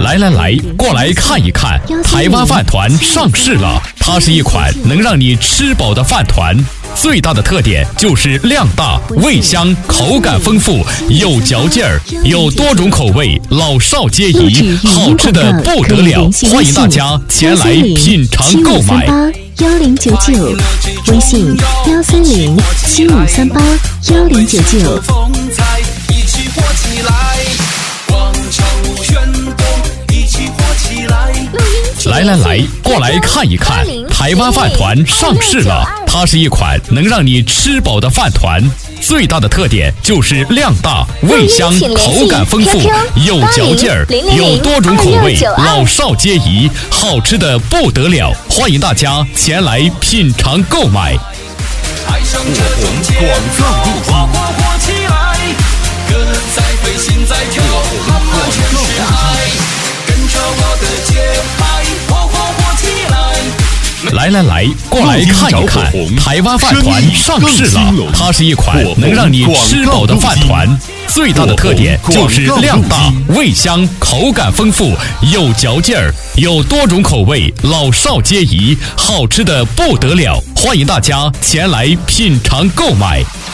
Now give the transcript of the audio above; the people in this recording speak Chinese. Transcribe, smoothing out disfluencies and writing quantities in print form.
来来来，过来看一看，台湾饭团上市了。它是一款能让你吃饱的饭团，最大的特点就是量大、味香、口感丰富、有嚼劲儿，有多种口味，老少皆宜，好吃的不得了。欢迎大家前来品尝购买。 1099，微信13075381099。 来来来，过来看一看，台湾饭团上市了。它是一款能让你吃饱的饭团，最大的特点就是量大、味香、口感丰富、有嚼劲儿，有多种口味，老少皆宜，好吃的不得了。欢迎大家前来品尝购买。 火红广告路线，火起来，歌在飞，心在跳，浪漫全是爱，跟着我的节拍，火起来。 来来来，过来看一看，台湾饭团上市了。它是一款能让你吃饱的饭团，最大的特点就是量大、味香、口感丰富、有嚼劲儿，有多种口味，老少皆宜，好吃的不得了。欢迎大家前来品尝购买。